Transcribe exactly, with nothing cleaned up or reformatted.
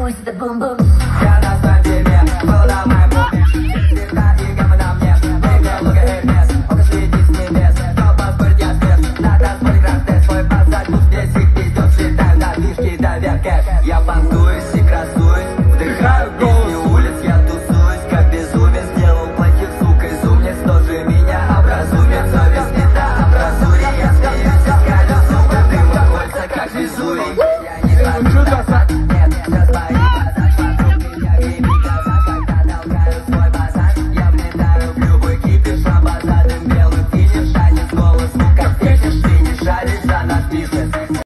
пусть это бум-бум. Я на стадии, follow my movement. Всегда и гамма на мне, baby, look at it now.